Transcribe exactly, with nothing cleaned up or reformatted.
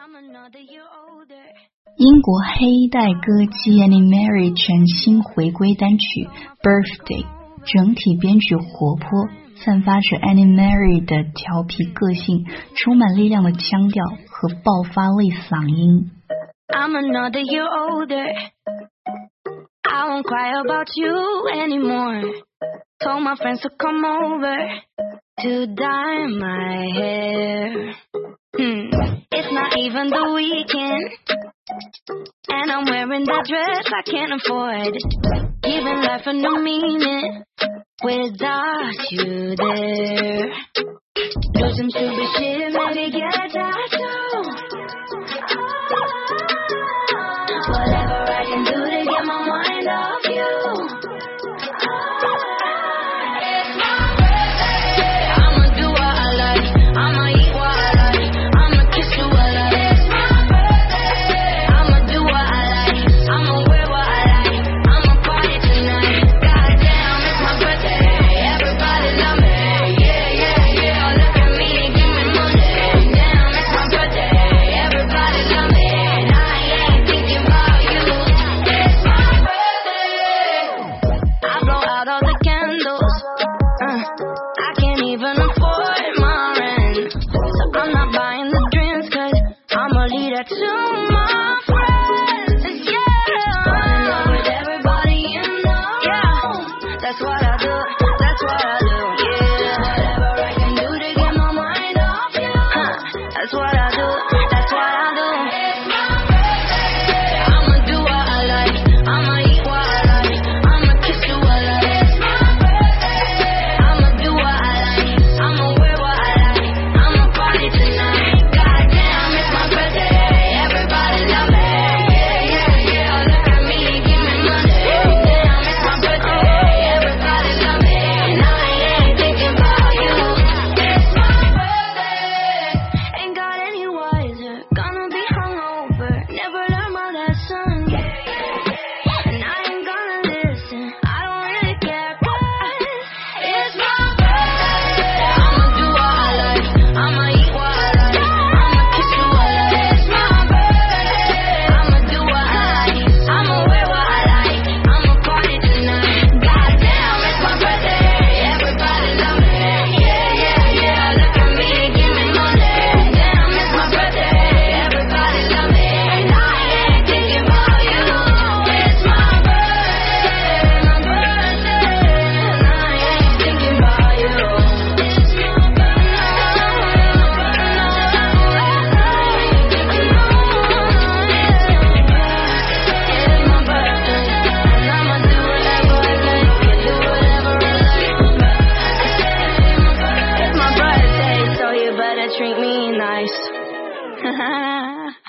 英国黑带歌姬 Annie Mary 全新回归单曲 Birthday， 整体编曲活泼，散发着 Annie Mary 的调皮个性，充满力量的腔调和爆发力嗓音。 I'm another year older, I won't cry about you anymore. Told my friends to come over to dye my hair. Hmm. It's not even the weekend, and I'm wearing that dress I can't afford. Giving life a new meaning without you there. Do some stupid shit, maybe get a tattoo. Whatever I can do to get my mind off you. Treat me nice.